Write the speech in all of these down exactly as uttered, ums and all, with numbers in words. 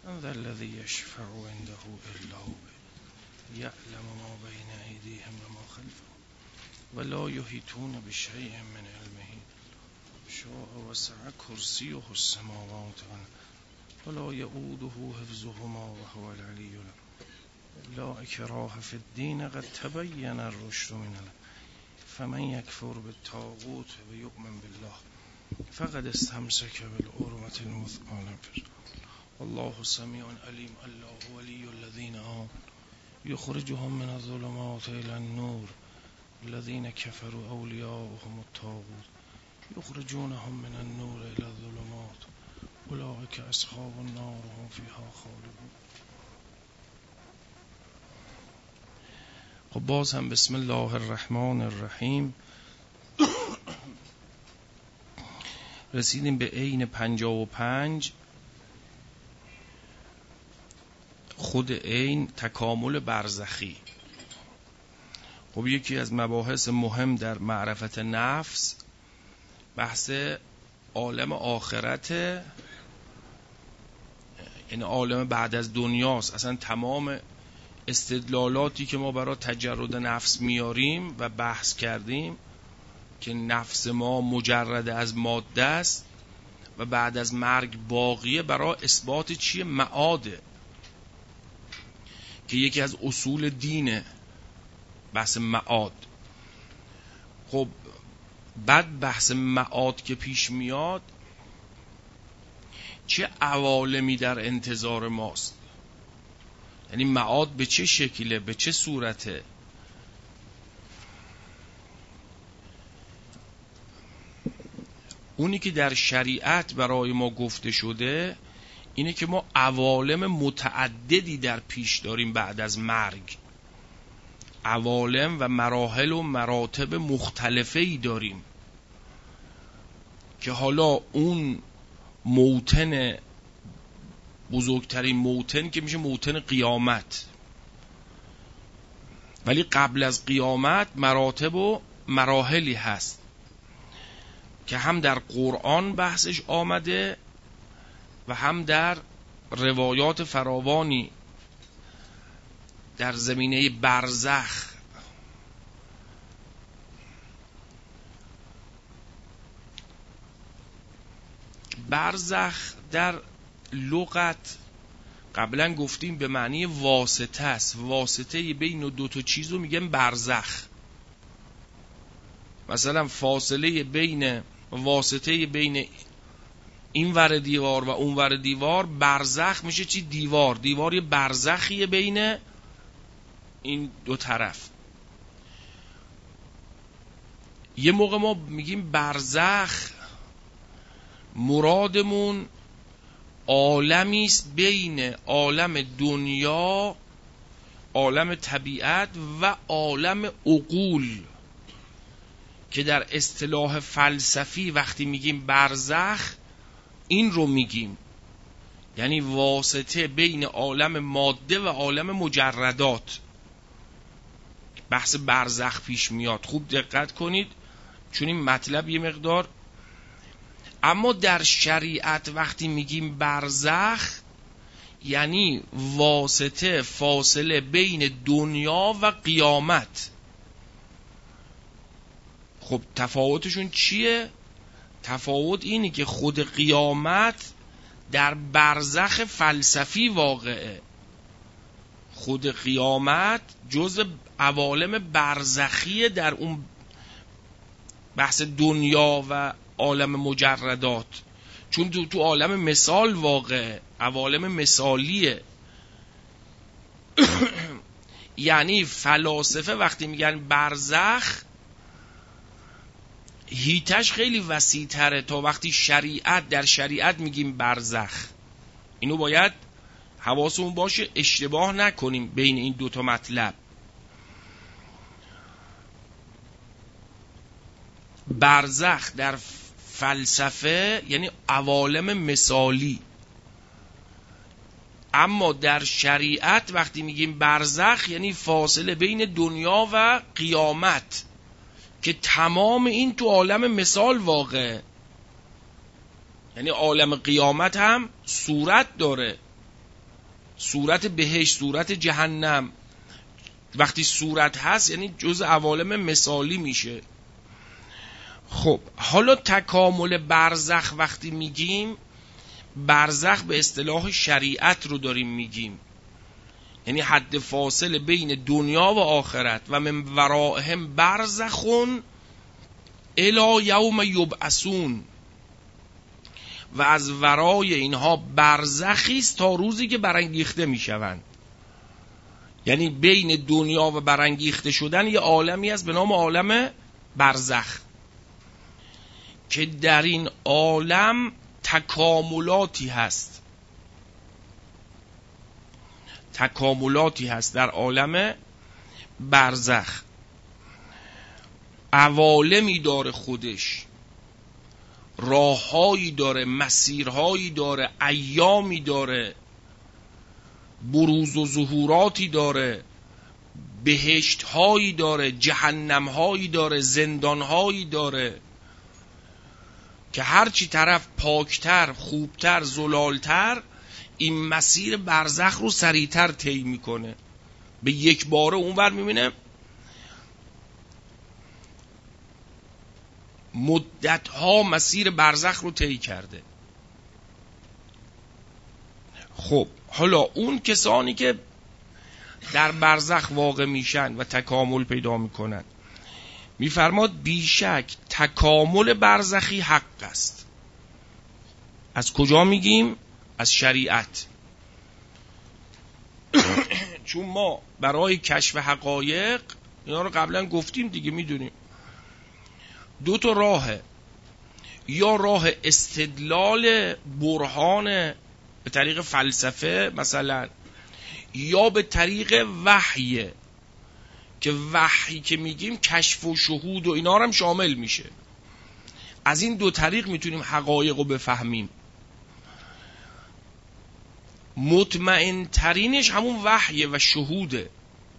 من ذا الذي يشفع عنده الا هو یعلم ما بین ایدیهم و ما خلفهم ولا یحیطون بشیء من علمه شاء وسع کرسیه السماوات ولا یؤوده حفظهما وهو العلی العظیم لا اکراه فی الدین قد تبین الرشد من الغی فمن یکفر بالطاغوت و یؤمن بالله فقد استمسک بالعروة الوثقی والله سمیع علیم الله ولی الذین آمنوا یخرجهم من الظلمات الی النور الذین کفروا اولیاؤهم الطاغوت یخرجونهم من النور الی الظلمات اولئک اصحاب النار هم فیها خالدون. خب باز هم بسم الله الرحمن الرحیم رسیدیم به عین پنجاه و پنج. خود عین تکامل برزخی. خب یکی از مباحث مهم در معرفت نفس بحث عالم آخرت، یعنی عالم بعد از دنیاست. اصلا تمام استدلالاتی که ما برای تجرد نفس میاریم و بحث کردیم که نفس ما مجرد از ماده است و بعد از مرگ باقیه، برای اثبات چیه؟ معاده، که یکی از اصول دینه، بحث معاد. خب بعد بحث معاد که پیش میاد، چه عوالمی در انتظار ماست؟ یعنی معاد به چه شکله، به چه صورته؟ اونی که در شریعت برای ما گفته شده اینه که ما عوالم متعددی در پیش داریم بعد از مرگ. عوالم و مراحل و مراتب مختلفی داریم که حالا اون موطن، بزرگترین موطن که میشه موطن قیامت، ولی قبل از قیامت مراتب و مراحلی هست که هم در قرآن بحثش آمده و هم در روایات فراوانی در زمینه برزخ. برزخ در لغت قبلا گفتیم به معنی واسطه است، واسطه بین دو تا چیزو میگن برزخ. مثلا فاصله بین، واسطه بین این ور دیوار و اون ور دیوار، برزخ میشه چی؟ دیوار. دیوار یه برزخیه بین این دو طرف. یه موقع ما میگیم برزخ، مرادمون عالمی است بین عالم دنیا، عالم طبیعت و عالم عقول، که در اصطلاح فلسفی وقتی میگیم برزخ این رو میگیم، یعنی واسطه بین عالم ماده و عالم مجردات. بحث برزخ پیش میاد، خوب دقت کنید چون این مطلب یه مقدار. اما در شریعت وقتی میگیم برزخ یعنی واسطه، فاصله بین دنیا و قیامت. خب تفاوتشون چیه؟ تفاوت اینه که خود قیامت در برزخ فلسفی واقعه. خود قیامت جزء عوالم برزخیه در اون بحث دنیا و عالم مجردات، چون تو تو عالم مثال واقعه، عوالم مثالیه. یعنی فلاسفه وقتی میگن برزخ هیتش خیلی وسیع تره تا وقتی شریعت، در شریعت میگیم برزخ. اینو باید حواسمون باشه اشتباه نکنیم بین این دوتا مطلب. برزخ در فلسفه یعنی عوالم مثالی، اما در شریعت وقتی میگیم برزخ یعنی فاصله بین دنیا و قیامت، که تمام این تو عالم مثال واقعه. یعنی عالم قیامت هم صورت داره، صورت بهشت، صورت جهنم. وقتی صورت هست یعنی جز عوالم مثالی میشه. خب حالا تکامل برزخ وقتی میگیم، برزخ به اصطلاح شریعت رو داریم میگیم، یعنی حد فاصله بین دنیا و آخرت. و من ورائهم برزخون الی یوم یبعثون، و از ورای اینها برزخی است تا روزی که برانگیخته میشوند. یعنی بین دنیا و برانگیخته شدن یه عالمی است به نام عالم برزخ، که در این عالم تکاملاتی هست، تکاملاتی هست در عالم برزخ. عوالمی داره خودش، راههایی داره، مسیرهایی داره، ایامی داره، بروز و ظهوراتی داره، بهشتهایی داره، جهنمهایی داره، زندانهایی داره، که هرچی طرف پاکتر، خوبتر، زلالتر، این مسیر برزخ رو سریعتر طی میکنه. به یک باره اونور میبینه مدتها مسیر برزخ رو طی کرده. خب حالا اون کسانی که در برزخ واقع میشن و تکامل پیدا میکنن، میفرماد بیشک تکامل برزخی حق است. از کجا میگیم؟ از شریعت. چون ما برای کشف حقایق، اینا رو قبلا گفتیم دیگه، میدونیم دو تا راهه، یا راه استدلال برهان به طریق فلسفه مثلا، یا به طریق وحی، که وحی که میگیم کشف و شهود و اینا رو هم شامل میشه. از این دو طریق میتونیم حقایق رو بفهمیم. مطمئن ترینش همون وحی و شهوده،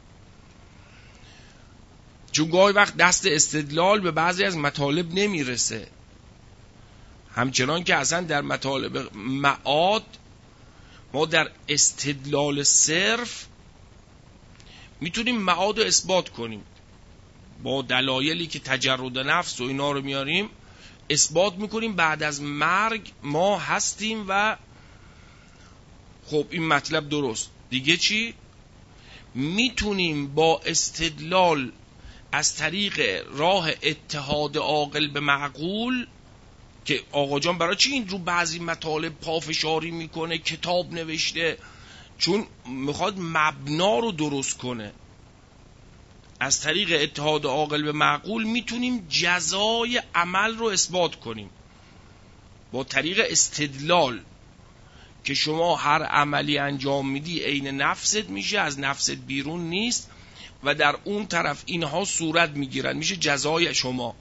چون گاهی وقت دست استدلال به بعضی از مطالب نمیرسه، همچنان که اصلا در مطالب معاد ما در استدلال صرف میتونیم معاد رو اثبات کنیم با دلایلی که تجرد نفس و اینا رو میاریم، اثبات میکنیم بعد از مرگ ما هستیم و خب این مطلب درست. دیگه چی؟ میتونیم با استدلال از طریق راه اتحاد عاقل به معقول، که آقا جان برای چی این رو بعضی مطالب پافشاری میکنه، کتاب نوشته، چون میخواد مبنا رو درست کنه. از طریق اتحاد عاقل به معقول میتونیم جزای عمل رو اثبات کنیم با طریق استدلال، که شما هر عملی انجام میدی عین نفست میشه، از نفست بیرون نیست و در اون طرف اینها صورت میگیرن، میشه جزای شما.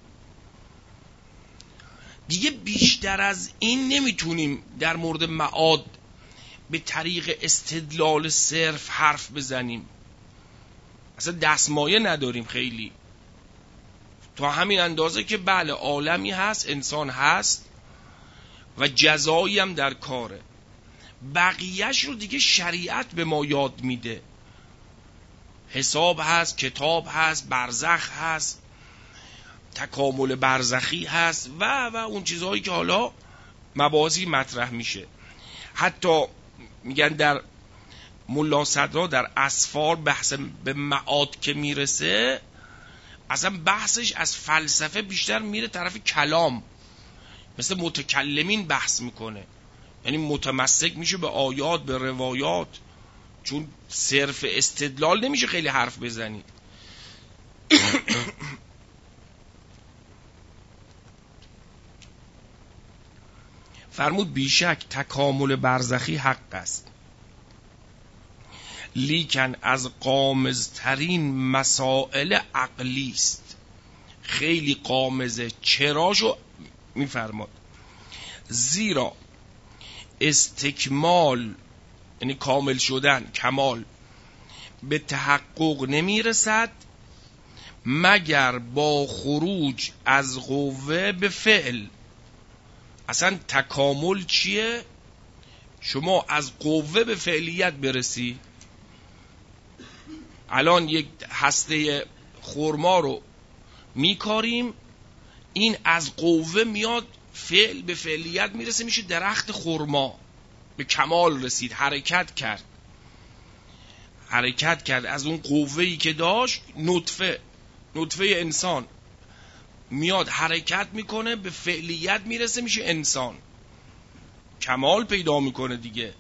دیگه بیشتر از این نمیتونیم در مورد معاد به طریق استدلال صرف حرف بزنیم، اصلا دستمایه نداریم خیلی، تا همین اندازه که بله عالمی هست، انسان هست و جزایی هم در کاره. بقیهش رو دیگه شریعت به ما یاد میده، حساب هست، کتاب هست، برزخ هست، تکامل برزخی هست و و اون چیزهایی که حالا مباحثی مطرح میشه. حتی میگن در ملا صدرا در اسفار بحث به معاد که میرسه، اصلا بحثش از فلسفه بیشتر میره طرف کلام، مثل متکلمین بحث میکنه، یعنی متمسک میشه به آیات، به روایات، چون صرف استدلال نمیشه خیلی حرف بزنی. فرمود بیشک تکامل برزخی حق است، لیکن از غامض‌ترین مسائل عقلی است. خیلی غامضه. چراشو میفرماد؟ زیرا استکمال یعنی کامل شدن، کمال به تحقق نمیرسد مگر با خروج از قوه به فعل. اصلا تکامل چیه؟ شما از قوه به فعلیت برسی. الان یک هسته خرما رو میکاریم، این از قوه میاد فعل به فعلیت میرسه، میشه درخت خرما، به کمال رسید، حرکت کرد حرکت کرد از اون قوه‌ای که داشت. نطفه نطفه انسان میاد حرکت میکنه، به فعلیت میرسه، میشه انسان، کمال پیدا میکنه دیگه.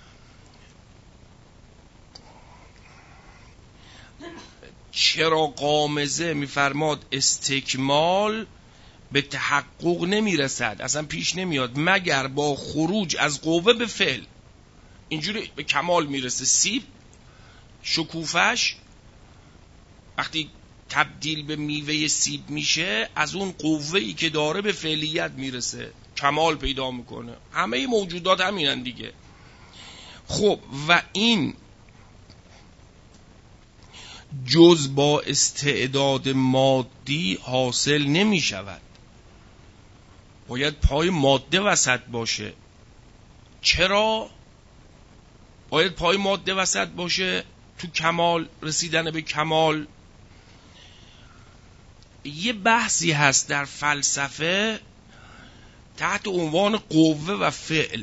چرا قامزه میفرماد استکمال به تحقق نمیرسد، اصلا پیش نمیاد مگر با خروج از قوه به فعل، اینجوری به کمال میرسه. سیب شکوفش وقتی تبدیل به میوه سیب میشه، از اون قوه‌ای که داره به فعلیت میرسه، کمال پیدا میکنه. همه موجودات همینن دیگه. خب و این جز با استعداد مادی حاصل نمی شود، باید پای ماده وسط باشه. چرا باید پای ماده وسط باشه تو کمال، رسیدن به کمال؟ یه بحثی هست در فلسفه تحت عنوان قوه و فعل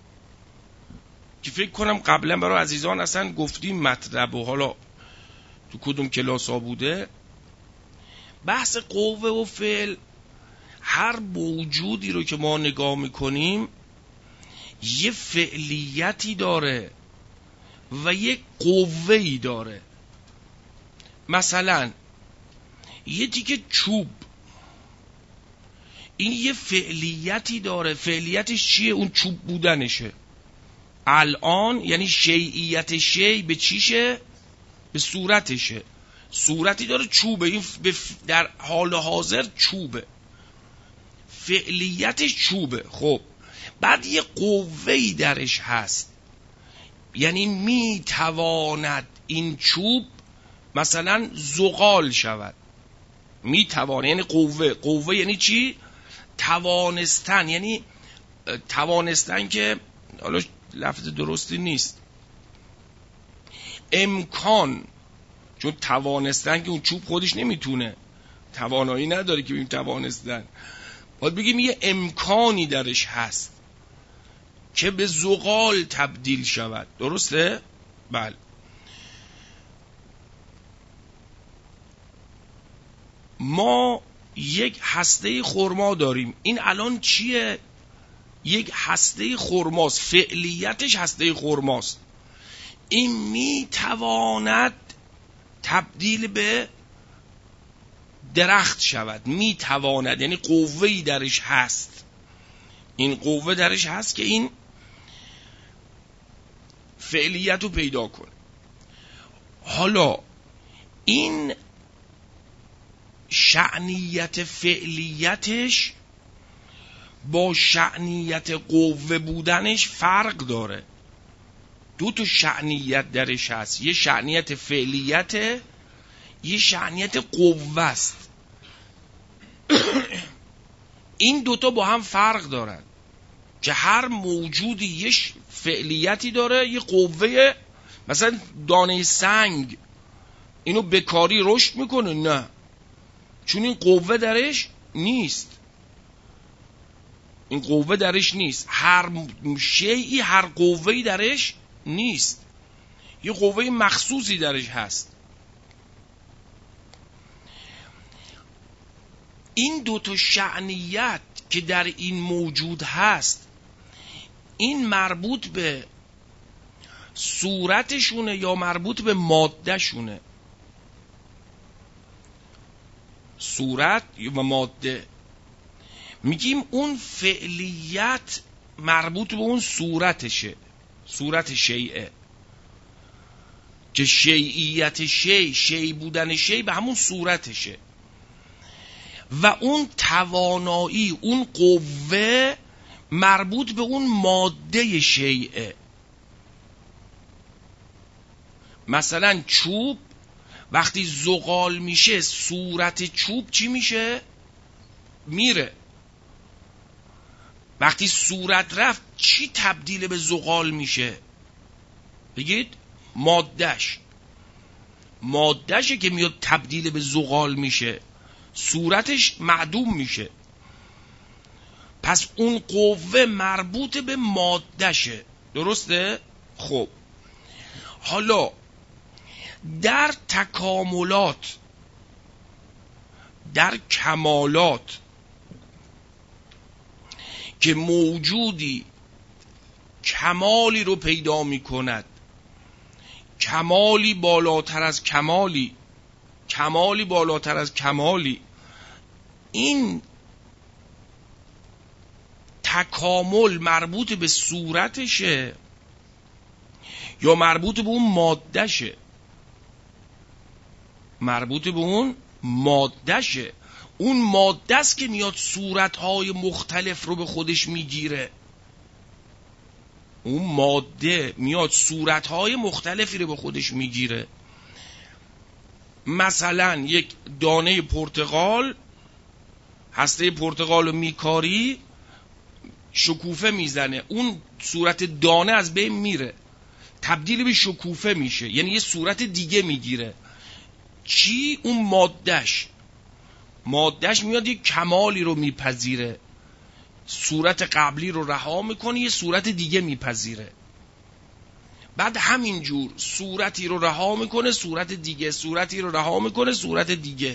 که فکر کنم قبلا برای عزیزان اصلا گفتیم مطلب و حالا تو کدوم کلاس ها بوده. بحث قوه و فعل، هر موجودی رو که ما نگاه میکنیم یه فعلیتی داره و یه قوه‌ای داره. مثلا یه تیکه چوب، این یه فعلیتی داره. فعلیتش چیه؟ اون چوب بودنشه. الان یعنی شیعیت شیع به چیشه؟ به صورتشه. صورتی داره، چوبه، این در حال حاضر چوبه، فعلیتش چوبه. خب بعد یه قوه‌ای درش هست، یعنی میتواند این چوب مثلا زغال شود، میتواند، یعنی قوه. قوه یعنی چی؟ توانستن، یعنی توانستن که حالا لفظ درستی نیست، امکان، چون توانستن که اون چوب خودش نمیتونه، توانایی نداره که بیم توانستن، باید بگیم یه امکانی درش هست که به زغال تبدیل شود. درسته؟ بله. ما یک هسته خرما داریم، این الان چیه؟ یک هسته خرماست، فعلیتش هسته خرماست. این میتواند تبدیل به درخت شود، میتواند، یعنی قوه‌ای درش هست. این قوه درش هست که این فعلیت رو پیدا کنه. حالا این شأنیت فعلیتش با شأنیت قوه بودنش فرق داره. دو تا شأنیت درش هست، یه شأنیت فعلیت، یه شأنیت قوه است. این دوتا با هم فرق دارن که هر موجودی یه فعلیتی داره، یه قوه. مثلا دانه سنگ اینو بکاری رشد میکنه؟ نه، چون این قوه درش نیست، این قوه درش نیست. هر شیئی هر قوهی درش نیست، یه قوه مخصوصی درش هست. این دو تا شأنیت که در این موجود هست، این مربوط به صورتشونه یا مربوط به ماده شونه؟ صورت و ماده. میگیم اون فعلیت مربوط به اون صورتشه، صورت شیعه، که شیعیت شیع، شیع بودن شیع به همون صورتشه. و اون توانایی، اون قوه مربوط به اون ماده شیعه. مثلا چوب وقتی زغال میشه، صورت چوب چی میشه؟ میره. وقتی صورت رفت چی تبدیل به زغال میشه؟ بگید مادهش. مادهشه که میاد تبدیل به زغال میشه، صورتش معدوم میشه. پس اون قوه مربوط به مادهشه، درسته؟ خب حالا در تکاملات، در کمالات که موجودی کمالی رو پیدا می کند، کمالی بالاتر از کمالی، کمالی بالاتر از کمالی، این تکامل مربوط به صورتشه یا مربوط به اون مادهشه؟ مربوط به اون مادهشه. اون ماده است که میاد صورتهای مختلف رو به خودش میگیره. اون ماده میاد صورتهای مختلفی رو به خودش میگیره. مثلا یک دانه پرتقال، هسته پرتقال رو میکاری، شکوفه میزنه، اون صورت دانه از بین میره، تبدیل به شکوفه میشه، یعنی یه صورت دیگه میگیره. چی؟ اون مادهش. مادهش میاد یک کمالی رو میپذیره، صورت قبلی رو رها میکنه، یه صورت دیگه میپذیره. بعد همینجور صورتی رو رها میکنه، صورت دیگه، صورتی رو رها میکنه، صورت دیگه.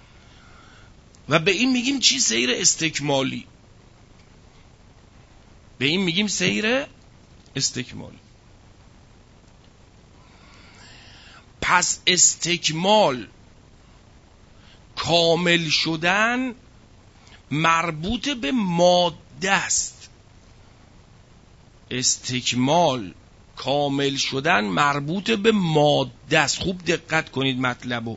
و به این میگیم چی؟ سیر استکمالی. به این میگیم سیر استکمالی. پس استکمال، کامل شدن، مربوط به ماده است. استکمال، کامل شدن مربوط به ماده است. خوب دقت کنید مطلبو.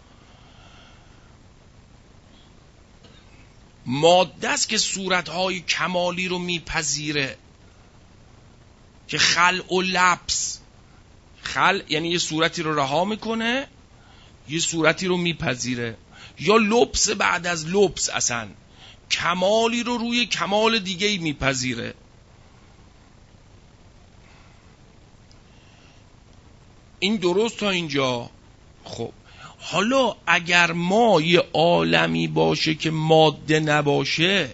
ماده است که صورتهای کمالی رو میپذیره، که خلع و لبس. خلع یعنی یه صورتی رو رها میکنه، یه صورتی رو میپذیره، یا لبس بعد از لبس، اصلا کمالی رو روی کمال دیگه‌ای میپذیره. این درست تا اینجا؟ خب حالا اگر ما یه عالمی باشه که ماده نباشه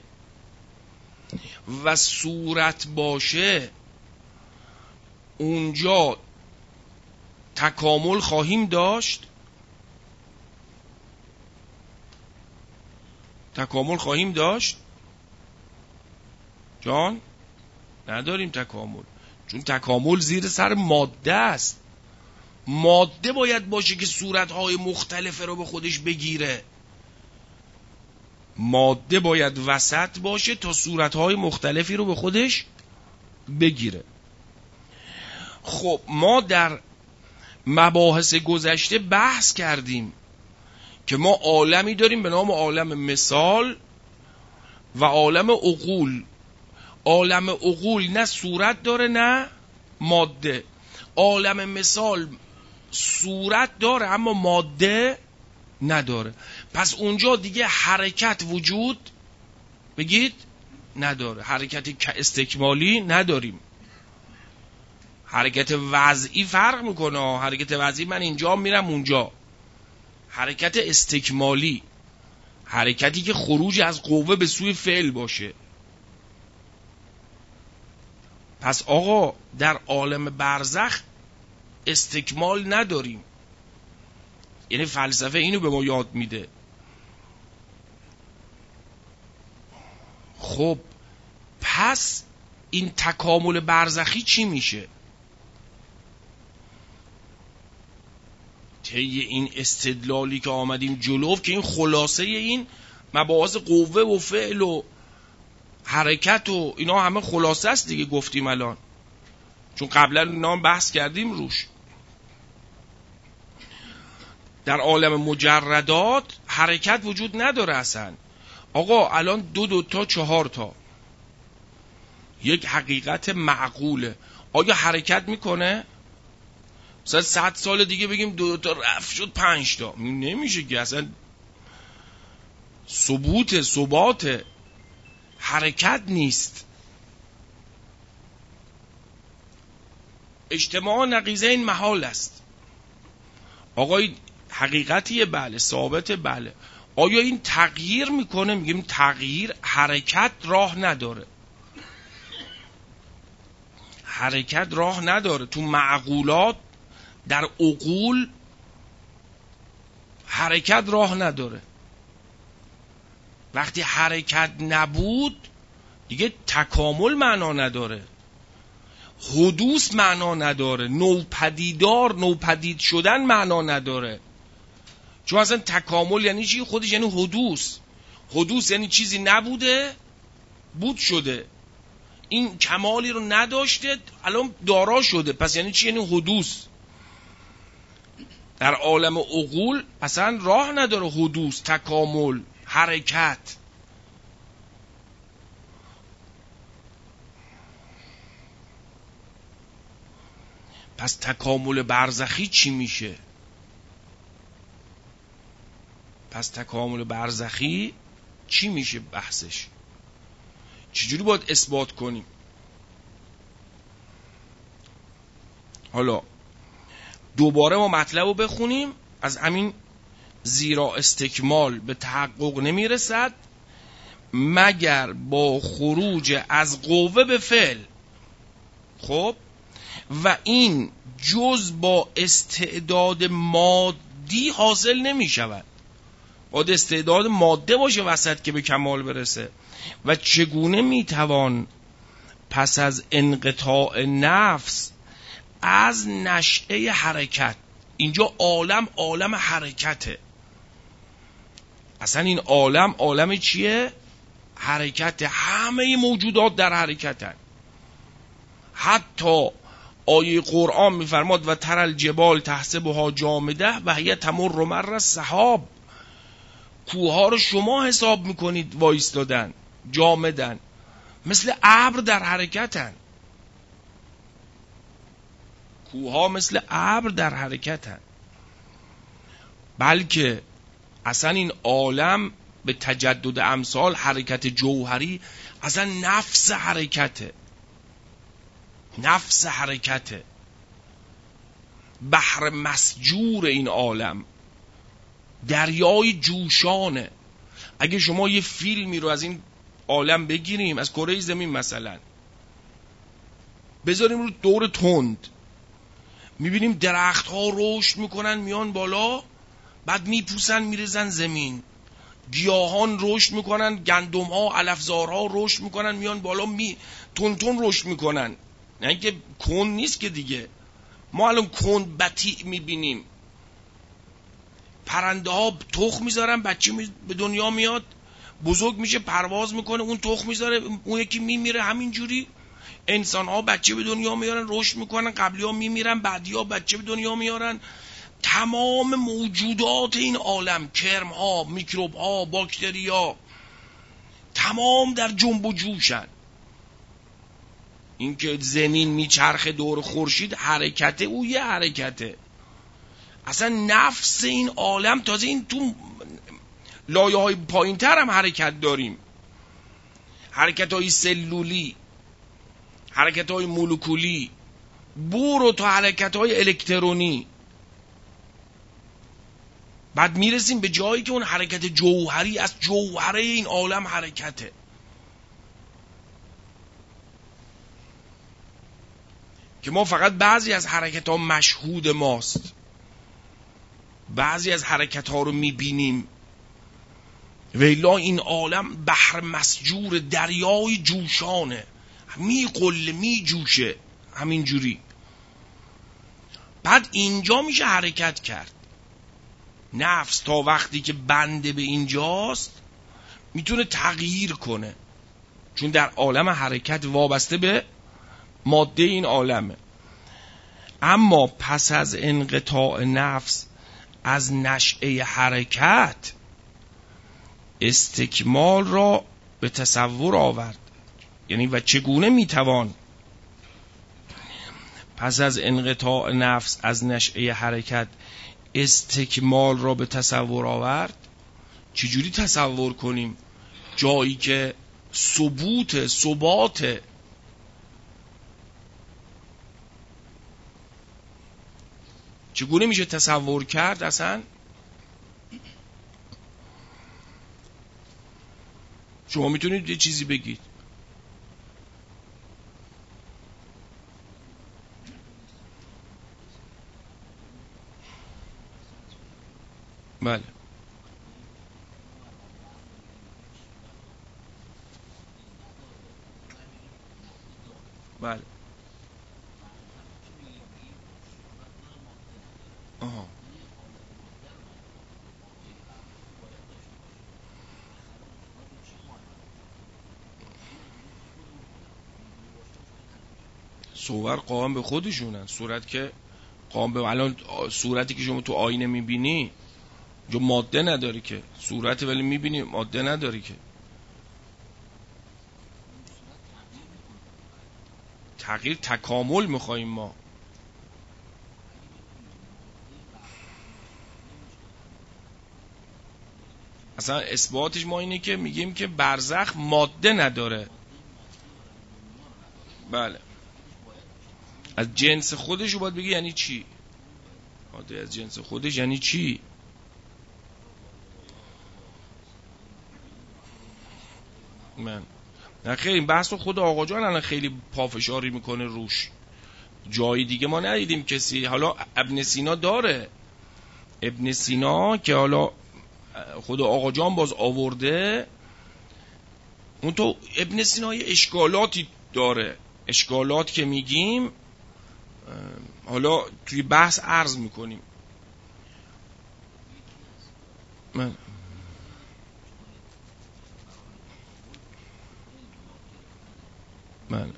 و صورت باشه، اونجا تکامل خواهیم داشت؟ تکامل خواهیم داشت؟ جان؟ نداریم تکامل، چون تکامل زیر سر ماده است. ماده باید باشه که صورتهای مختلفه رو به خودش بگیره. ماده باید وسط باشه تا صورتهای مختلفی رو به خودش بگیره. خب ما در مباحث گذشته بحث کردیم که ما عالمی داریم به نام عالم مثال و عالم عقول. عالم عقول نه صورت داره نه ماده. عالم مثال صورت داره اما ماده نداره. پس اونجا دیگه حرکت وجود بگید نداره، حرکت استکمالی نداریم. حرکت وضعی فرق میکنه. حرکت وضعی من اینجا میرم اونجا. حرکت استکمالی، حرکتی که خروج از قوه به سوی فعل باشه. پس آقا در عالم برزخ استکمال نداریم. یعنی فلسفه اینو به ما یاد میده. خب پس این تکامل برزخی چی میشه؟ طی این استدلالی که آمدیم جلو، که این خلاصه این مباحث قوه و فعل و حرکت و اینا همه خلاصه است دیگه، گفتیم الان، چون قبلا اینا هم بحث کردیم روش. در عالم مجردات حرکت وجود نداره اصلا. آقا الان دو دو تا چهار تا یک حقیقت معقوله، آیا حرکت میکنه؟ مثلا صد سال دیگه بگیم دو دو تا رفت شد پنج تا، نمیشه که، اصلا ثبوت ثبات حرکت نیست. اجتماع نقیضه این محال است. آقای حقیقتیه، بله، ثابته، بله. آیا این تغییر میکنه؟ میگیم تغییر، حرکت راه نداره. حرکت راه نداره. تو معقولات، در عقول حرکت راه نداره. وقتی حرکت نبود دیگه تکامل معنا نداره، حدوث معنا نداره، نوپدیدار، نوپدید شدن معنا نداره. چون اصلا تکامل یعنی چی؟ خودش یعنی حدوث. حدوث یعنی چیزی نبوده بود شده، این کمالی رو نداشته الان دارا شده. پس یعنی چی؟ یعنی حدوث. در عالم عقول اصلا راه نداره حدوث، تکامل، حرکت. پس تکامل برزخی چی میشه؟ پس تکامل برزخی چی میشه بحثش؟ چجوری باید اثبات کنیم؟ حالا دوباره ما مطلب رو بخونیم از همین: زیرا استکمال به تحقق نمیرسد مگر با خروج از قوه به فعل. خب و این جز با استعداد مادی حاصل نمی شود. باید استعداد ماده باشه وسط که به کمال برسه. و چگونه می توان پس از انقطاع نفس از نشأه حرکت، اینجا عالم عالم حرکته، اصلا این عالم عالم چیه؟ حرکت. همه موجودات در حرکتن. حتی آیه قرآن میفرماد و تر الجبال تحسبها جامده و هی تمر مر السحاب. کوها رو شما حساب میکنید وایستادن، جامدن، مثل ابر در حرکتن. کوها مثل ابر در حرکتن. بلکه اصلا این عالم به تجدد امثال، حرکت جوهری، اصلا نفس حرکته، نفس حرکته، بحر مسجور این عالم، دریای جوشانه. اگه شما یه فیلمی رو از این عالم بگیریم، از کره زمین مثلا، بذاریم رو دور تند، میبینیم درخت ها رشد میکنن میان بالا، بعد میپوسن میرزن زمین. گیاهان رشد میکنن، گندم ها، علفزار ها رشد میکنن میان بالا، می تون تون رشد میکنن. نه اینکه کند نیست که دیگه. ما الان کند بطیء میبینیم. پرنده ها تخم میذارن، بچه می به دنیا میاد، بزرگ میشه، پرواز میکنه، اون تخم میذاره، اون یکی میمیره. همینجوری انسان ها بچه به دنیا میارن، رشد میکنن، قبلی ها میمیرن، بعدی ها بچه به دنیا میارن. تمام موجودات این عالم، کرم ها، میکروب ها، باکتری ها، تمام در جنب و جوشن. این که زمین میچرخه دور خورشید، حرکته، او یه حرکته. اصلا نفس این عالم، تازه این تو لایه های پایین تر هم حرکت داریم. حرکت های سلولی، حرکت های مولکولی، برو تا حرکت های الکترونی. بعد میرسیم به جایی که اون حرکت جوهری، از جوهره این عالم حرکته. که ما فقط بعضی از حرکت ها مشهود ماست، بعضی از حرکت ها رو میبینیم. ویلا این عالم بحر مسجور، دریای جوشانه، میقله، میجوشه همینجوری. بعد اینجا میشه حرکت کرد. نفس تا وقتی که بنده به اینجاست میتونه تغییر کنه، چون در عالم حرکت وابسته به ماده این عالمه. اما پس از انقطاع نفس از نشأه حرکت استکمال را به تصور آورد. یعنی و چگونه میتوان پس از انقطاع نفس از نشأه حرکت استکمال را به تصور آورد؟ چجوری تصور کنیم جایی که ثبوت ثبات چگونه میشه تصور کرد اصلا؟ شما میتونید یه چیزی بگید. بله بله آها صور قائم به خودشونن. صورت که قائم به الان صورتی که شما تو آینه میبینی جو ماده نداری که، صورت ولی میبینی ماده نداری که. تغییر تکامل میخواییم ما. اصلا اثباتش ما اینه که میگیم که برزخ ماده نداره. بله از جنس خودش رو باید بگی یعنی چی؟ ماده از جنس خودش یعنی چی؟ من نه خیلی این بحث رو خود آقا جان الان خیلی پافشاری میکنه روش. جای دیگه ما ندیدیم کسی. حالا ابن سینا داره، ابن سینا که حالا خود آقا جان باز آورده، اون تو ابن سینا یه اشکالاتی داره. اشکالات که میگیم حالا توی بحث عرض میکنیم. من من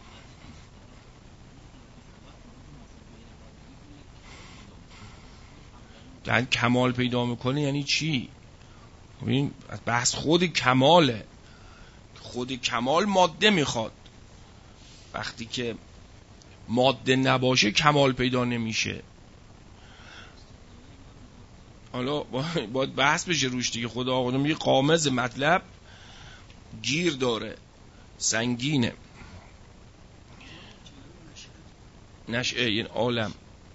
یعنی کمال پیدا میکنه یعنی چی؟ این بحث خود کماله. خود کمال ماده میخواد. وقتی که ماده نباشه کمال پیدا نمیشه. حالا باید بحث بشه روش دیگه. خدا آقا میگه قامز مطلب گیر داره، سنگینه. نشعه این عالم.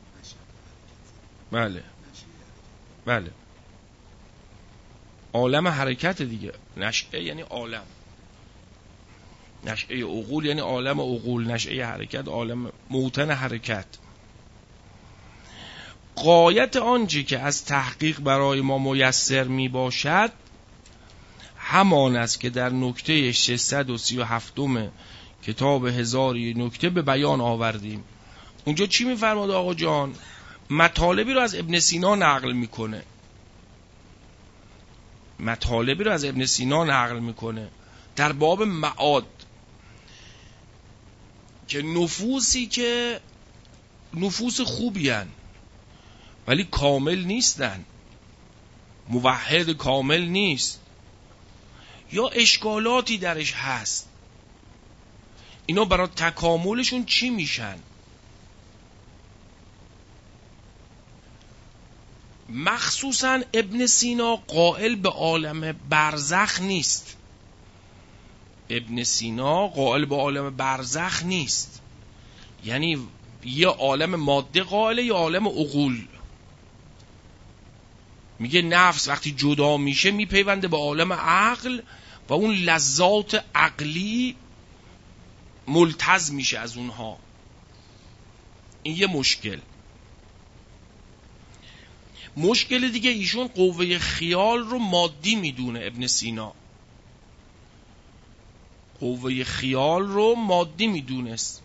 بله بله عالم حرکت دیگه. نشعه یعنی عالم. نشعه عقول یعنی عالم عقول. نشعه حرکت عالم موطن حرکت. غایت آنچه که از تحقیق برای ما میسر می باشد همان است که در نکته ششصد و سی و هفتم کتاب هزاری نکته به بیان آوردیم. اونجا چی میفرماد آقا جان؟ مطالبی رو از ابن سینا نقل میکنه. مطالبی رو از ابن سینا نقل میکنه در باب معاد، که نفوسی که نفوس خوبی هن ولی کامل نیستن، موحد کامل نیست، یا اشکالاتی درش هست، اینا برای تکاملشون چی میشن؟ مخصوصا ابن سینا قائل به عالم برزخ نیست. ابن سینا قائل به عالم برزخ نیست، یعنی یه عالم ماده قائله یا عالم عقول. میگه نفس وقتی جدا میشه میپیونده به عالم عقل و اون لذات عقلی ملتز میشه از اونها. این یه مشکل. مشکل دیگه ایشون قوه خیال رو مادی میدونه. ابن سینا قوه خیال رو مادی میدونست.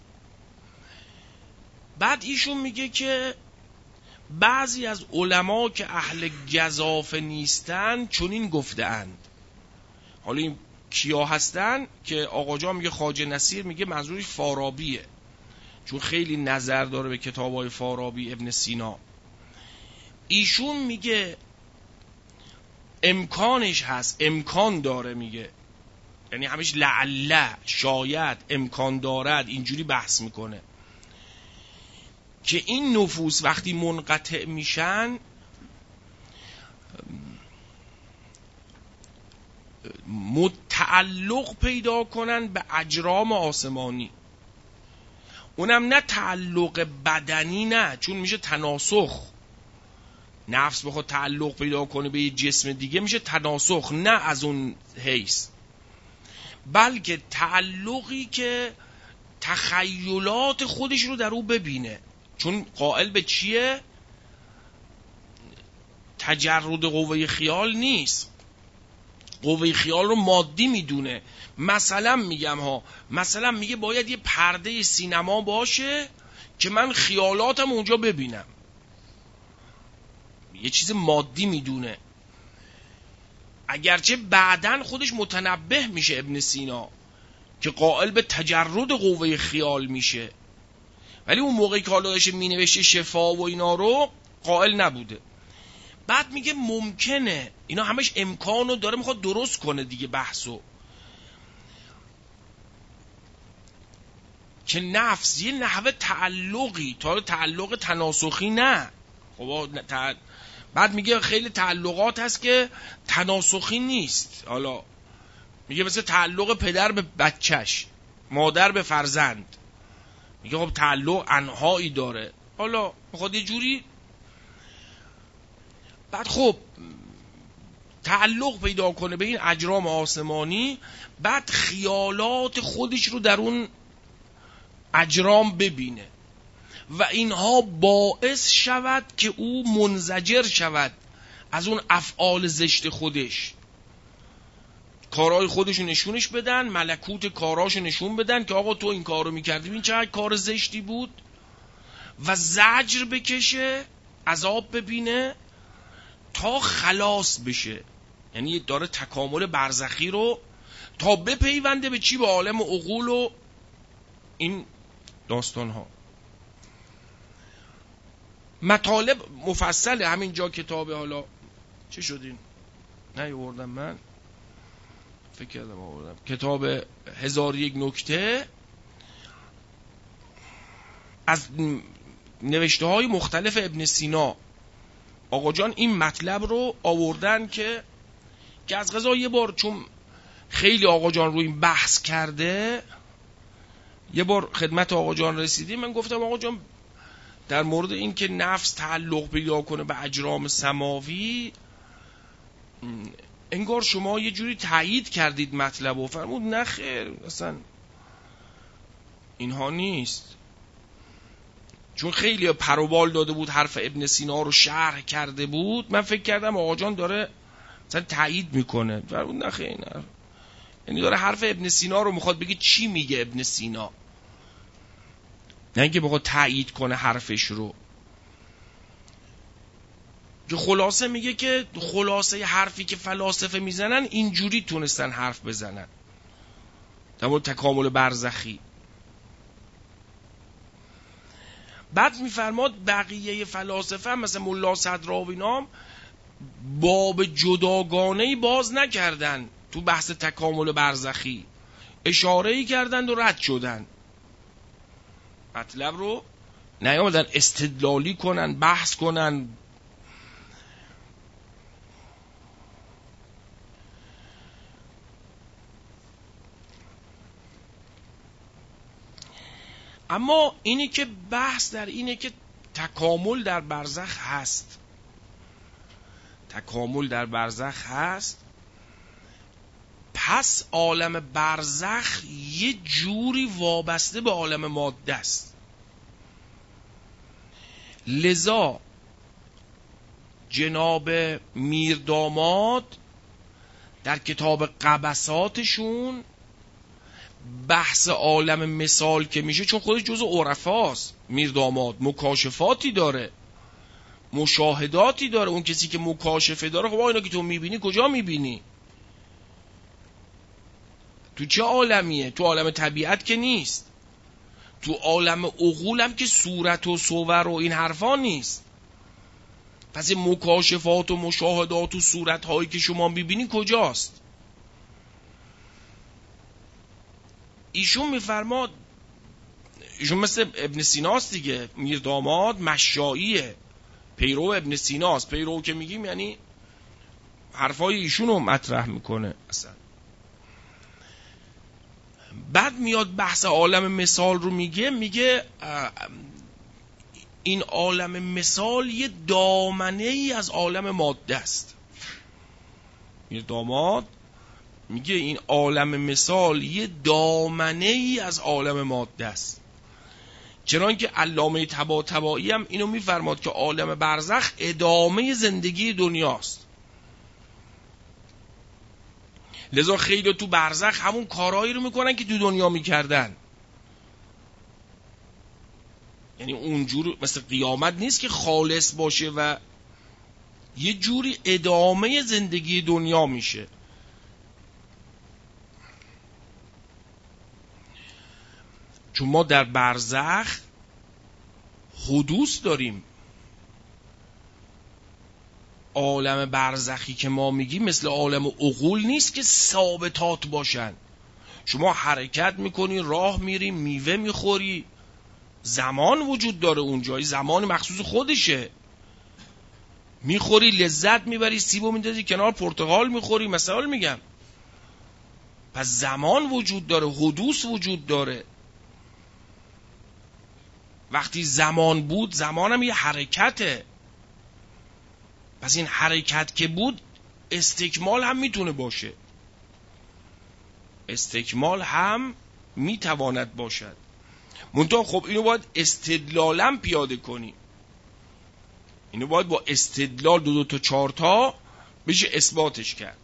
بعد ایشون میگه که بعضی از علما که اهل گزافه نیستن چنین گفته‌اند. حالا این کیا هستن که آقا جان میگه خواجه نصیر میگه منظورش فارابیه، چون خیلی نظر داره به کتابای فارابی ابن سینا. ایشون میگه امکانش هست، امکان داره، میگه یعنی همش لعله، شاید، امکان دارد، اینجوری بحث میکنه که این نفوس وقتی منقطع میشن متعلق پیدا کنن به اجرام آسمانی. اونم نه تعلق بدنی، نه، چون میشه تناسخ. نفس بخواد تعلق پیدا کنه به یه جسم دیگه میشه تناسخ، نه از اون حیث، بلکه تعلقی که تخیلات خودش رو در او ببینه. چون قائل به چیه؟ تجرد قوه خیال نیست، قوه خیال رو مادی میدونه. مثلا میگم ها، مثلا میگه باید یه پرده سینما باشه که من خیالاتم اونجا ببینم، یه چیز مادی میدونه. اگرچه بعدن خودش متنبه میشه ابن سینا که قائل به تجرد قوه خیال میشه، ولی اون موقعی که حالا داشته مینوشه شفا و اینا رو قائل نبوده. بعد میگه ممکنه، اینا همش امکانو داره، میخواد درست کنه دیگه بحثو، که نفس یه نحوه تعلقی، تا تعلق تناسخی نه. خب تع... بعد میگه خیلی تعلقات هست که تناسخی نیست. حالا میگه مثل تعلق پدر به بچهش، مادر به فرزند، میگه خب تعلق انهایی داره. حالا میخواد یه جوری، بعد خب تعلق پیدا کنه به این اجرام آسمانی، بعد خیالات خودش رو در اون اجرام ببینه و اینها باعث شود که او منزجر شود از اون افعال زشت خودش، کارهای خودشو نشونش بدن، ملکوت کاراشو نشون بدن که آقا تو این کارو میکردی، این چقدر کار زشتی بود، و زجر بکشه، عذاب ببینه تا خلاص بشه. یعنی داره تکامل برزخی رو تا بپیونده به چی؟ به عالم عقول و این داستان ها. مطالب مفصله همینجا کتابه. حالا چه شدین؟ نیاوردم من، فکر کردم آوردم. کتاب هزار یک نکته از نوشته های مختلف ابن سینا. آقا جان این مطلب رو آوردن که که از قضا یه بار چون خیلی آقا جان رو این بحث کرده، یه بار خدمت آقا جان رسیدیم، من گفتم آقا جان در مورد این که نفس تعلق پیدا کنه به اجرام سماوی، انگار شما یه جوری تایید کردید مطلب و فرمود نه خیر، اصلا اینها نیست. چون خیلی پروبال داده بود، حرف ابن سینا رو شرح کرده بود، من فکر کردم آقا جان داره مثلا تایید میکنه، فرمود نه خیر، نه، یعنی داره حرف ابن سینا رو میخواد بگه چی میگه ابن سینا، نه اینکه بخواد تایید کنه حرفش رو. که خلاصه میگه که خلاصه حرفی که فلاسفه میزنن اینجوری تونستن حرف بزنن در مورد تکامل برزخی. بعد میفرماد بقیه فلاسفه هم مثل ملا صدراوی نام باب جداگانه‌ای باز نکردن تو بحث تکامل برزخی، اشاره‌ای کردند و رد شدن، مطلب رو نیامدن استدلالی کنن، بحث کنن. اما اینی که بحث در اینه که تکامل در برزخ هست، تکامل در برزخ هست، پس عالم برزخ یه جوری وابسته به عالم ماده است. لذا جناب میرداماد در کتاب قبساتشون بحث عالم مثال که میشه، چون خودش جزء عرفاست میرداماد، مکاشفاتی داره، مشاهداتی داره. اون کسی که مکاشفه داره، خب اینا که تو میبینی کجا میبینی؟ تو چه عالمیه؟ تو عالم طبیعت که نیست، تو عالم عقول هم که صورت و صور و این حرفا نیست. پس این مکاشفات و مشاهدات و صورت هایی که شما میبینی کجاست؟ ایشون میفرماد، ایشون مثل ابن سیناست دیگه، میرداماد مشاییه، پیرو ابن سیناست. پیرو که میگیم یعنی حرفای ایشون رو مطرح میکنه. اصلا بعد میاد بحث عالم مثال رو میگه، میگه این عالم مثال یه دامنه ای از عالم ماده است. یه داماد میگه این عالم مثال یه دامنه ای از عالم ماده است، چنانکه علامه طباطبایی هم اینو میفرماد که عالم برزخ ادامه زندگی دنیاست. لذا خیلی تو برزخ همون کارهایی رو میکنن که تو دنیا میکردن. یعنی اونجور مثل قیامت نیست که خالص باشه و یه جوری ادامه زندگی دنیا میشه. چون ما در برزخ حدوث داریم. عالم برزخی که ما میگیم مثل عالم عقول نیست که ثابتات باشن. شما حرکت میکنی، راه میری، میوه میخوری، زمان وجود داره اونجا، زمان مخصوص خودشه. میخوری، لذت میبری، سیبو میندازی کنار، پرتقال میخوری، مثلا میگم. پس زمان وجود داره، حدوث وجود داره. وقتی زمان بود، زمانم یه حرکته. پس این حرکت که بود استکمال هم میتونه باشه، استکمال هم میتواند باشد. منتها خب اینو باید استدلالم پیاده کنیم. اینو باید با استدلال دو دو تا چهار تا بشه اثباتش کرد.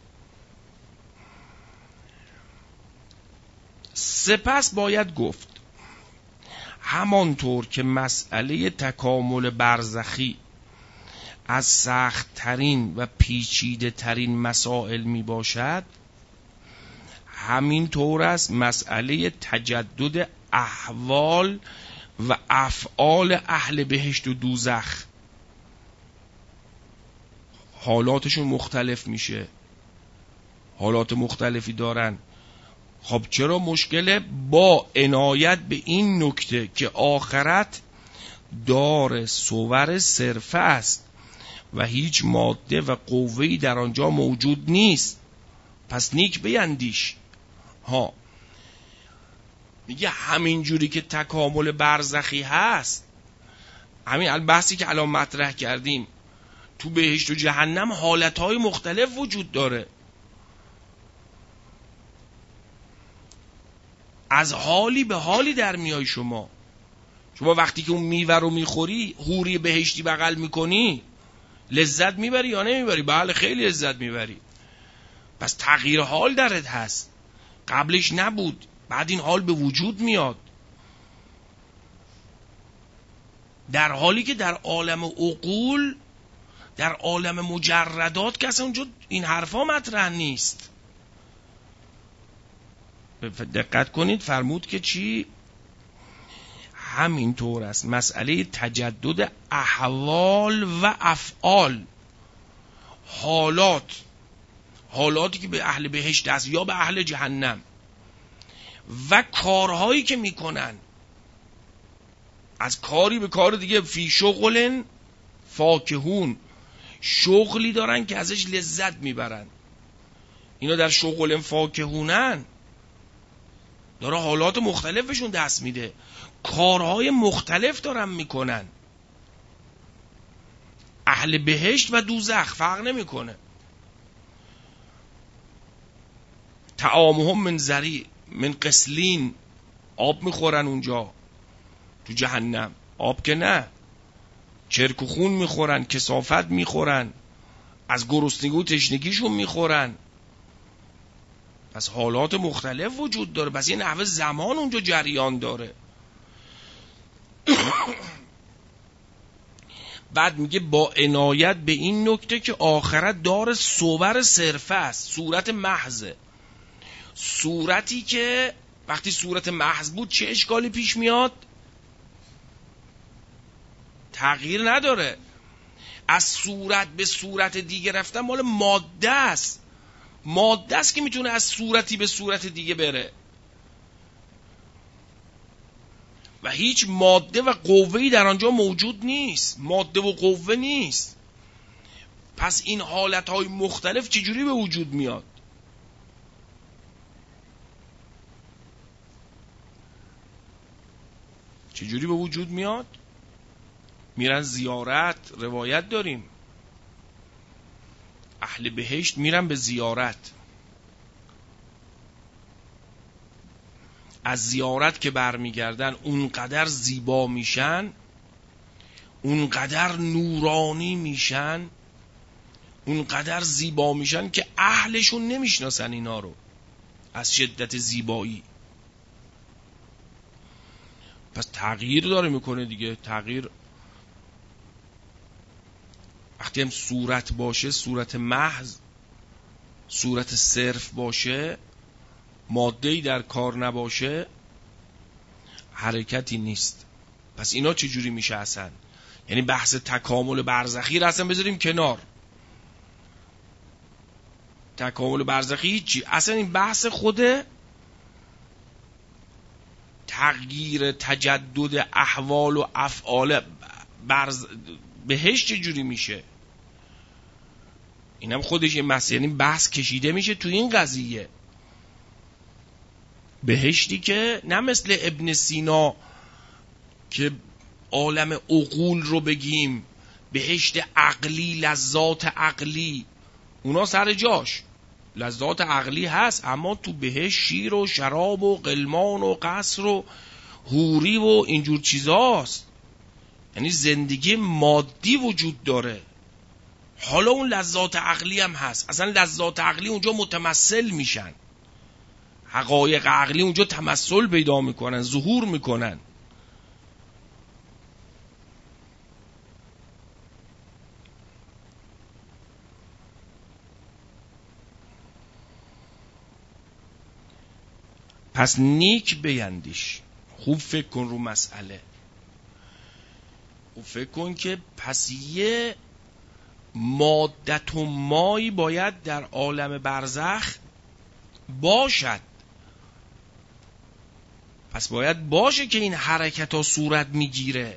سپس باید گفت همانطور که مسئله تکامل برزخی از سخت ترین و پیچیده ترین مسائل می باشد، همین طور است مسئله تجدد احوال و افعال اهل بهشت و دوزخ. حالاتشون مختلف میشه، حالات مختلفی دارن. خب چرا مشکله؟ با عنایت به این نکته که آخرت دار صور صرفه است و هیچ ماده و قوه‌ای در آنجا موجود نیست. پس نیک بیندیش. ها میگه همین جوری که تکامل برزخی هست، همین البحثی که الان مطرح کردیم، تو بهشت و جهنم حالتهای مختلف وجود داره. از حالی به حالی در میای شما. شما وقتی که اون میوه رو میخوری، حوری بهشتی بغل میکنی، لذت میبری یا نمیبری؟ بله خیلی لذت میبری. پس تغییر حال درت هست، قبلش نبود، بعد این حال به وجود میاد. در حالی که در عالم عقول، در عالم مجردات که اصلا اونجا این حرفا مطرح نیست. دقت کنید فرمود که چی؟ همین طور است مسئله تجدد احوال و افعال، حالات، حالاتی که به اهل بهشت است یا به اهل جهنم، و کارهایی که میکنن. از کاری به کار دیگه، فی شغل فاکهون، شغلی دارن که ازش لذت میبرن. اینا در شغل فاکهونن، داره حالات مختلفشون دست میده، کارهای مختلف دارن میکنن. اهل بهشت و دوزخ فرق نمیکنه. طعامهم من ضریع من قسلین، آب میخورن اونجا. تو جهنم آب که نه، چرک و خون میخورن، کثافت میخورن، از گرسنگی و تشنگیشون میخورن. پس حالات مختلف وجود داره. پس یه نحوه زمان اونجا جریان داره. بعد میگه با عنایت به این نکته که آخرت دار صور صرفه است، صورت محضه. صورتی که وقتی صورت محض بود چه اشکالی پیش میاد؟ تغییر نداره. از صورت به صورت دیگه رفتن مال ماده است. ماده است که میتونه از صورتی به صورت دیگه بره و هیچ ماده و قوه‌ای در آنجا موجود نیست. ماده و قوه نیست. پس این حالتهای مختلف چجوری به وجود میاد؟ چجوری به وجود میاد؟ میرن زیارت، روایت داریم اهل بهشت میرن به زیارت، از زیارت که برمیگردن اونقدر زیبا میشن، اونقدر نورانی میشن، اونقدر زیبا میشن که اهلشون نمیشناسن اینا رو از شدت زیبایی. پس تغییر داره میکنه دیگه. تغییر وقتی هم صورت باشه، صورت محض، صورت صرف باشه، ماده‌ای در کار نباشه، حرکتی نیست. پس اینا چجوری میشه اصلا؟ یعنی بحث تکامل برزخی رو اصلا بذاریم کنار. تکامل برزخی چی؟ اصلا این بحث خود تغییر تجدد احوال و افعال برز... بهشت چجوری میشه؟ اینم خودش یه مسئله، یعنی بحث کشیده میشه تو این قضیه. بهشتی که نه مثل ابن سینا که عالم عقول رو بگیم، بهشت عقلی، لذات عقلی، اونا سر جاش لذات عقلی هست، اما تو بهشت شیر و شراب و غلمان و قصر و حوری و اینجور چیزاست. یعنی زندگی مادی وجود داره. حالا اون لذات عقلی هم هست. اصلا لذات عقلی اونجا متمثل میشن، حقایق عقلی اونجا تمثل پیدا میکنن، ظهور میکنن. پس نیک بیندیش، خوب فکر کن رو مسئله، خوب فکر کن که پس یه مادت و مایی باید در عالم برزخ باشد. پس باید باشه که این حرکت ها صورت میگیره.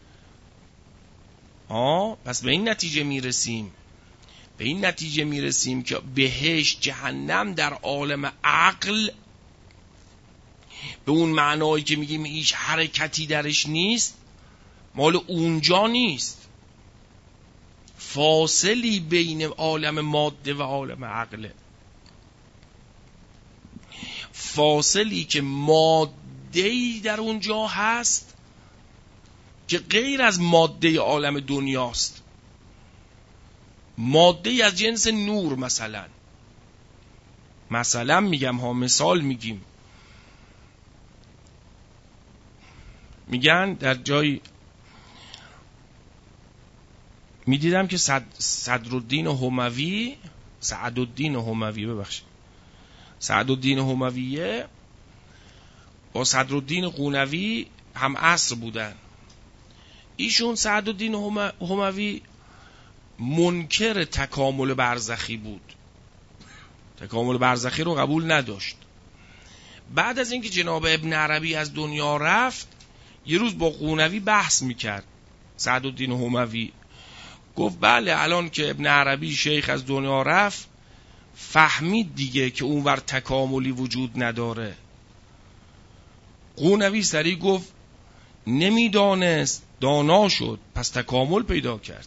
آه پس به این نتیجه میرسیم به این نتیجه میرسیم که بهشت، جهنم در عالم عقل به اون معنایی که میگیم هیچ حرکتی درش نیست، مال اونجا نیست. فاصلی بین عالم ماده و عالم عقله، فاصلی که ماده‌ای در اونجا هست که غیر از ماده عالم دنیاست. ماده از جنس نور، مثلا مثلا میگم ها، مثال میگیم، میگن در جای میدیدم که صد صدرالدین هموی سعدالدین هموی ببخشید سعدالدین همویه با صدرالدین قونوی هم عصر بودن. ایشون سعدالدین هموی منکر تکامل برزخی بود، تکامل برزخی رو قبول نداشت. بعد از اینکه جناب ابن عربی از دنیا رفت، یه روز با قونوی بحث میکرد. سعدالدین هموی گفت بله الان که ابن عربی شیخ از دنیا رفت، فهمید دیگه که اونور تکاملی وجود نداره. قونوی سریع گفت نمیدانست، دانا شد پس تکامل پیدا کرد.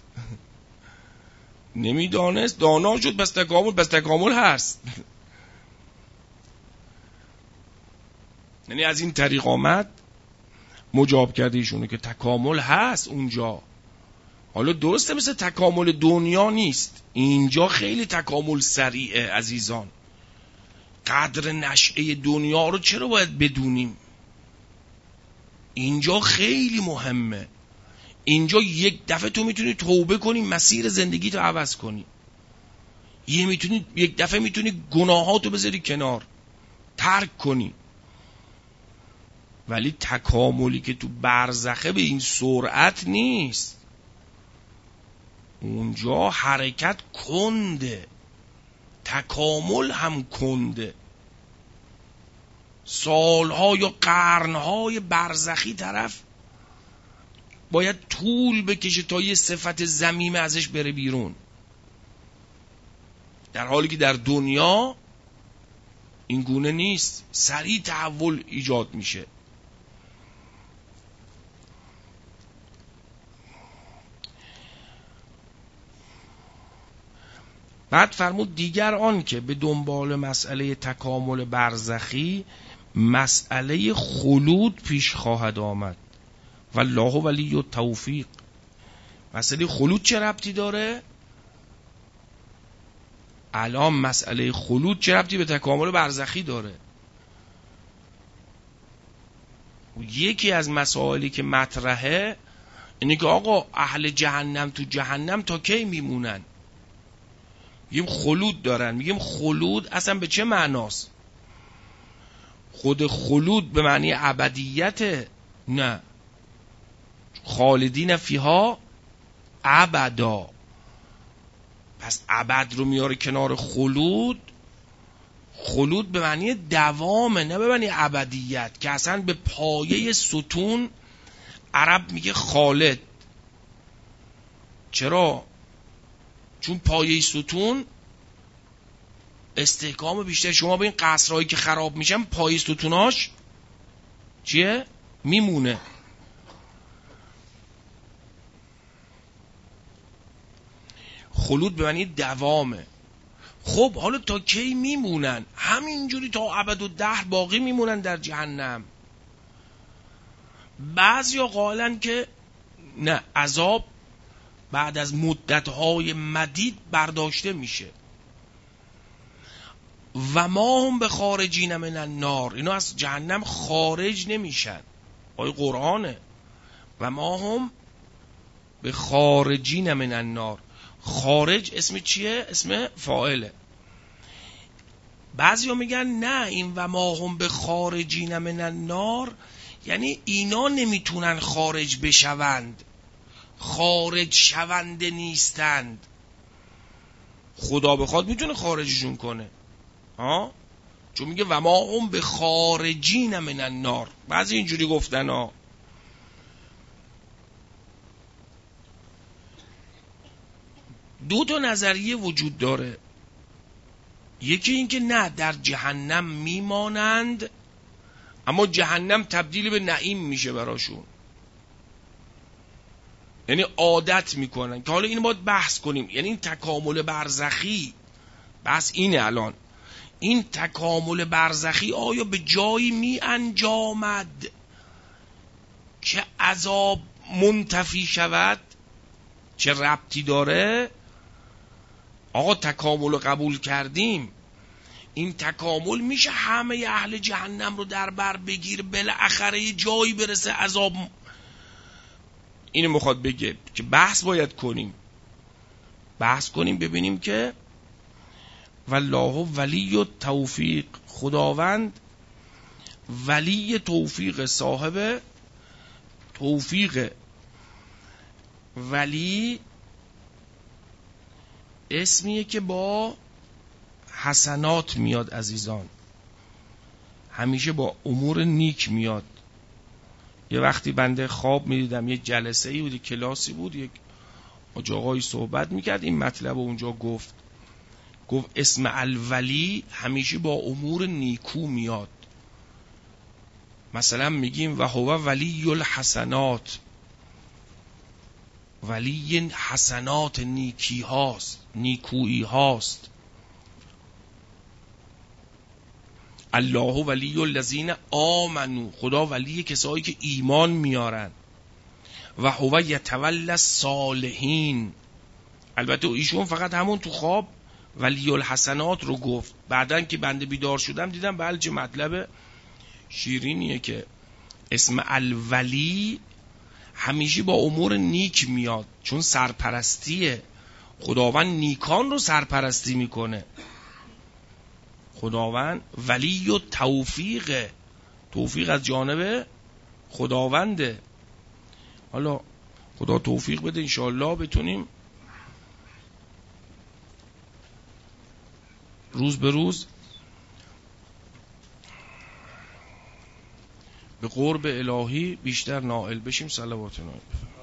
نمیدانست، دانا شد پس تکامل، پس تکامل هست. یعنی از این طریق آمد مجاب کرده ایشونه که تکامل هست اونجا. حالا درسته مثل تکامل دنیا نیست، اینجا خیلی تکامل سریعه عزیزان. قدر نشأه دنیا رو چرا باید بدونیم؟ اینجا خیلی مهمه. اینجا یک دفعه تو میتونی توبه کنی، مسیر زندگی تو عوض کنی. یه میتونی یک دفعه میتونی گناهاتو بذاری کنار، ترک کنی. ولی تکاملی که تو برزخه به این سرعت نیست. اونجا حرکت کنده، تکامل هم کنده. سالها یا قرنهای برزخی طرف باید طول بکشه تا یه صفت ذمیمه ازش بره بیرون، در حالی که در دنیا این گونه نیست، سریع تحول ایجاد میشه. بعد فرمود دیگر آن که به دنبال مسئله تکامل برزخی مسئله خلود پیش خواهد آمد والله ولی التوفیق. مسئله خلود چه ربطی داره؟ الان مسئله خلود چه ربطی به تکامل برزخی داره؟ یکی از مسائلی که مطرحه اینه که آقا اهل جهنم تو جهنم تا کی میمونن؟ میگیم خلود دارن. میگیم خلود اصلا به چه معناست؟ خود خلود به معنی ابدیت؟ نه، خالدین فیها ابدا. پس ابد رو میاره کنار خلود. خلود به معنی دوامه، نه به معنی ابدیت، که اصلا به پایه ستون عرب میگه خالد. چرا؟ چون پایه ستون استحکام بیشتر. شما به این قصرهایی که خراب میشن پایه ستوناش چیه؟ میمونه. خلود به معنی دوامه. خب حالا تا کی میمونن؟ همینجوری تا ابد و دهر باقی میمونن در جهنم. بعضیا قائلن که نه، عذاب بعد از مدتهای مدید برداشته میشه. و ما هم به خارجین من النار، اینا از جهنم خارج نمیشن. آیه قرآنه. و ما هم به خارجین من النار. خارج اسم چیه؟ اسم فاعله. بعضیا میگن نه، این و ما هم به خارجین من النار یعنی اینا نمیتونن خارج بشوند، خارج شونده نیستند. خدا بخواد میتونه خارجشون کنه ها، چون میگه و ما هم به خارجین من النار. بعضی اینجوری گفتن ها. دو تا نظریه وجود داره. یکی این که نه، در جهنم میمانند اما جهنم تبدیل به نعیم میشه براشون، یعنی عادت میکنن. که حالا اینو باید بحث کنیم. یعنی این تکامل برزخی، بس اینه الان، این تکامل برزخی آیا به جایی می انجامد که عذاب منتفی شود؟ چه ربطی داره؟ آقا تکامل رو قبول کردیم، این تکامل میشه همه اهل جهنم رو در بر بگیر بالاخره یه جایی برسه عذاب. اینو میخواد بگه که بحث باید کنیم، بحث کنیم ببینیم که والله ولی التوفیق، خداوند ولی توفیق، صاحب توفیق. ولی اسمیه که با حسنات میاد عزیزان، همیشه با امور نیک میاد. یه وقتی بنده خواب میدیدم، یه جلسه ای بود، کلاسی بود، یک آقایی صحبت میکرد، این مطلب اونجا گفت گفت اسم الولی همیشه با امور نیکو میاد. مثلا میگیم و هو ولی الحسنات، ولی حسنات نیکی هاست، نیکویی هاست. الله ولی الذین آمنو، خدا ولی کسایی که ایمان میارن. و هو یتولی الصالحین، البته ایشون فقط همون تو خواب ولی الحسنات رو گفت. بعدن که بنده بیدار شدم دیدم بله چه مطلب شیرینیه که اسم الولی همیشه با امور نیک میاد، چون سرپرستیه. خداوند نیکان رو سرپرستی میکنه. خداوند ولی و توفیق، توفیق از جانب خداونده. حالا خدا توفیق بده انشاءالله بتونیم روز به روز به قرب الهی بیشتر نائل بشیم. صلوات الهی.